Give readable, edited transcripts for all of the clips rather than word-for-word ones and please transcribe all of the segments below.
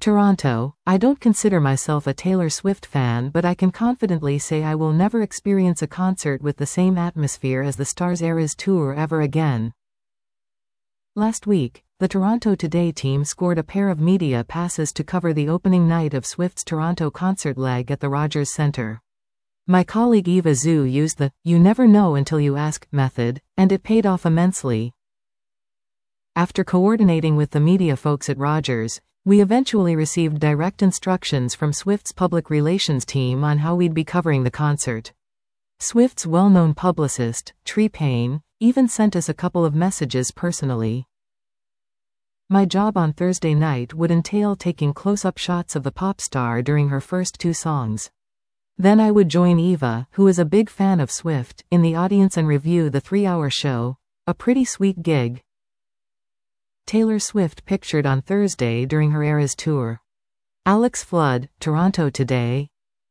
Toronto. I don't consider myself a Taylor Swift fan, but I can confidently say I will never experience a concert with the same atmosphere as the Stars Eras Tour ever again. Last week, the Toronto Today team scored a pair of media passes to cover the opening night of Swift's Toronto concert leg at the Rogers Centre. My colleague Eva Zhu used the "you never know until you ask" method, and it paid off immensely. After coordinating with the media folks at Rogers, we eventually received direct instructions from Swift's public relations team on how we'd be covering the concert. Swift's well-known publicist, Tree Payne, even sent us a couple of messages personally. My job on Thursday night would entail taking close-up shots of the pop star during her first two songs. Then I would join Eva, who is a big fan of Swift, in the audience and review the 3-hour show. A pretty sweet gig. Taylor Swift pictured on Thursday during her Eras tour. Alex Flood, Toronto Today.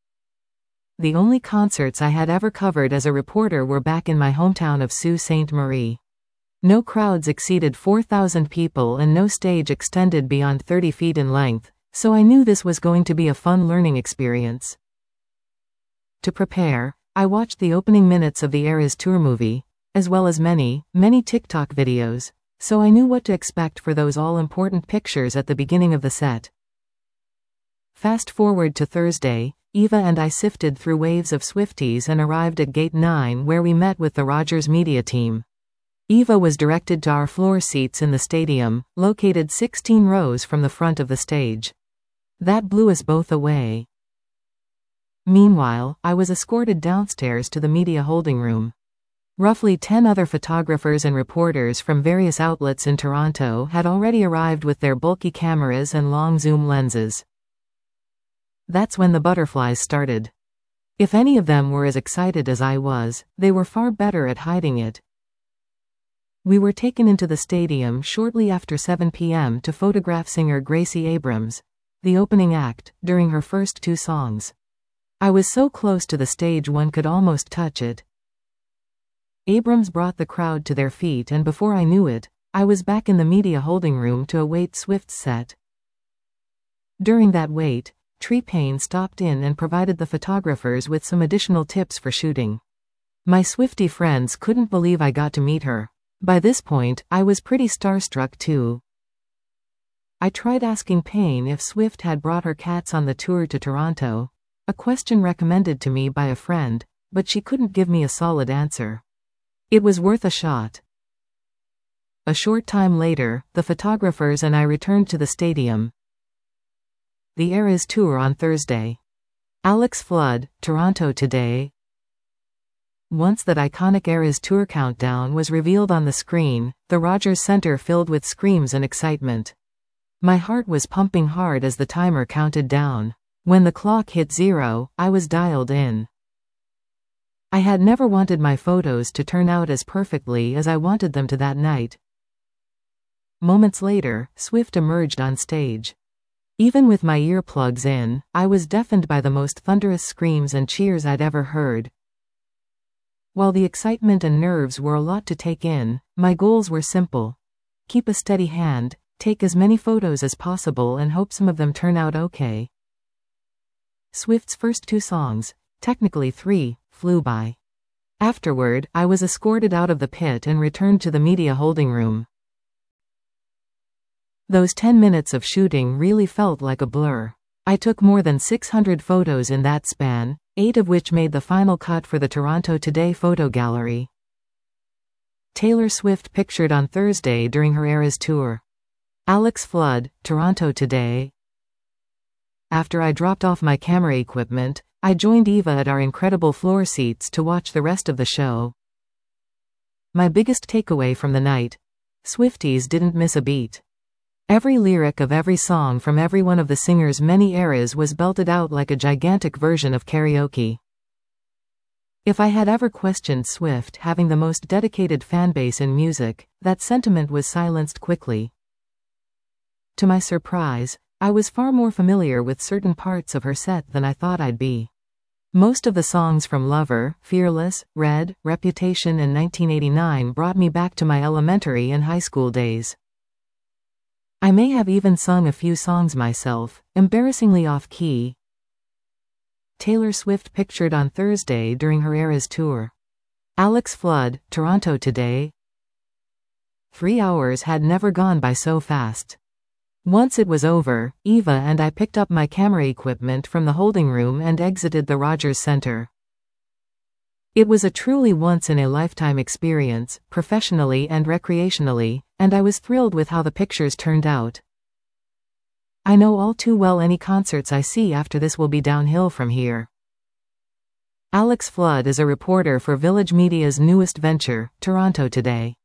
The only concerts I had ever covered as a reporter were back in my hometown of Sault Ste. Marie. No crowds exceeded 4,000 people and no stage extended beyond 30 feet in length, so I knew this was going to be a fun learning experience. To prepare, I watched the opening minutes of the Eras Tour movie, as well as many TikTok videos, so I knew what to expect for those all-important pictures at the beginning of the set. Fast forward to Thursday, Eva and I sifted through waves of Swifties and arrived at Gate 9 where we met with the Rogers media team. Eva was directed to our floor seats in the stadium, located 16 rows from the front of the stage. That blew us both away. Meanwhile, I was escorted downstairs to the media holding room. Roughly 10 other photographers and reporters from various outlets in Toronto had already arrived with their bulky cameras and long zoom lenses. That's when the butterflies started. If any of them were as excited as I was, they were far better at hiding it. We were taken into the stadium shortly after 7 p.m. to photograph singer Gracie Abrams, the opening act, during her first two songs. I was so close to the stage one could almost touch it. Abrams brought the crowd to their feet, and before I knew it, I was back in the media holding room to await Swift's set. During that wait, Tree Payne stopped in and provided the photographers with some additional tips for shooting. My Swiftie friends couldn't believe I got to meet her. By this point, I was pretty starstruck too. I tried asking Payne if Swift had brought her cats on the tour to Toronto, a question recommended to me by a friend, but she couldn't give me a solid answer. It was worth a shot. A short time later, the photographers and I returned to the stadium. The Eras Tour on Thursday. Alex Flood, Toronto Today. Once that iconic Eras Tour countdown was revealed on the screen, the Rogers Centre filled with screams and excitement. My heart was pumping hard as the timer counted down. When the clock hit 0, I was dialed in. I had never wanted my photos to turn out as perfectly as I wanted them to that night. Moments later, Swift emerged on stage. Even with my earplugs in, I was deafened by the most thunderous screams and cheers I'd ever heard. While the excitement and nerves were a lot to take in, my goals were simple. Keep a steady hand, take as many photos as possible and hope some of them turn out okay. Swift's first two songs, technically 3, flew by. Afterward, I was escorted out of the pit and returned to the media holding room. Those 10 minutes of shooting really felt like a blur. I took more than 600 photos in that span, 8 of which made the final cut for the Toronto Today photo gallery. Taylor Swift pictured on Thursday during her Eras tour. Alex Flood, Toronto Today. After I dropped off my camera equipment, I joined Eva at our incredible floor seats to watch the rest of the show. My biggest takeaway from the night: Swifties didn't miss a beat. Every lyric of every song from every one of the singer's many eras was belted out like a gigantic version of karaoke. If I had ever questioned Swift having the most dedicated fanbase in music, that sentiment was silenced quickly. To my surprise, I was far more familiar with certain parts of her set than I thought I'd be. Most of the songs from Lover, Fearless, Red, Reputation and 1989 brought me back to my elementary and high school days. I may have even sung a few songs myself, embarrassingly off-key. Taylor Swift pictured on Thursday during her Eras tour. Alex Flood, Toronto Today. 3 hours had never gone by so fast. Once it was over, Eva and I picked up my camera equipment from the holding room and exited the Rogers Centre. It was a truly once-in-a-lifetime experience, professionally and recreationally, and I was thrilled with how the pictures turned out. I know all too well any concerts I see after this will be downhill from here. Alex Flood is a reporter for Village Media's newest venture, Toronto Today.